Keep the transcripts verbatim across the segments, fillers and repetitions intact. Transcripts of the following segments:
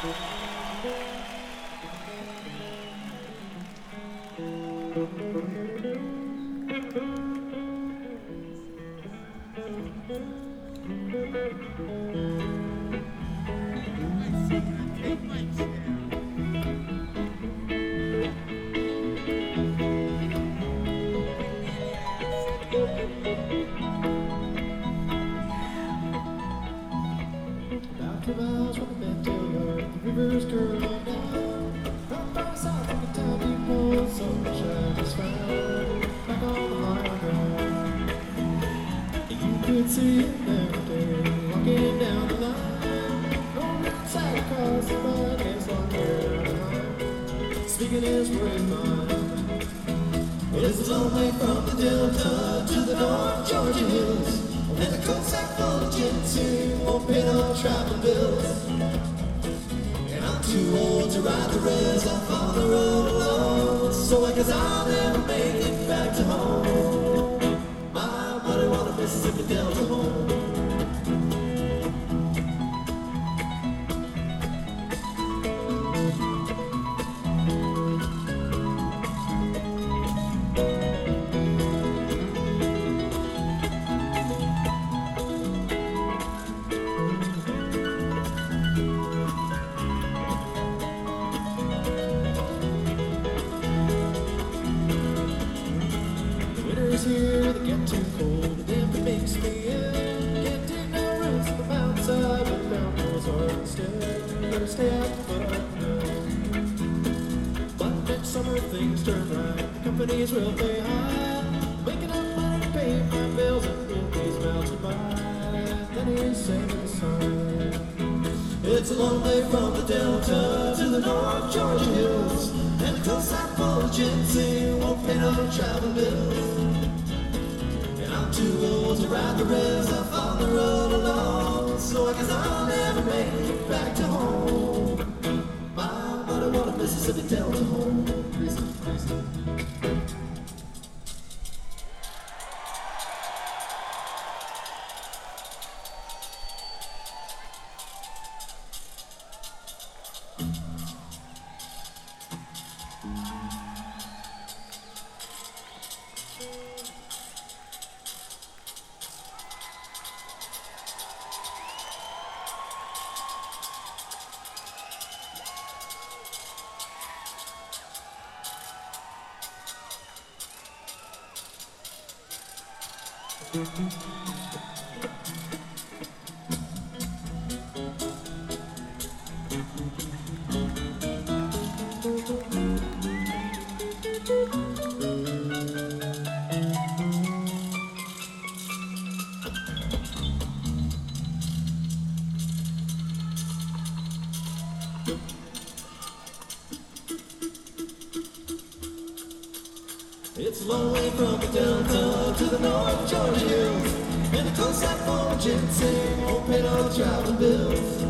It's a long way from the Delta to the North Georgia hills, and the coast side full of ginseng won't pay no traveling bills.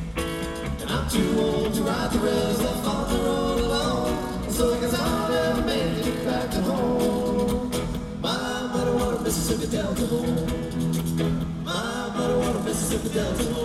And I'm too old to ride the rails left on the road alone, so I guess I'll never make it back to home. My muddy water Mississippi Delta home. My muddy water Mississippi Delta home.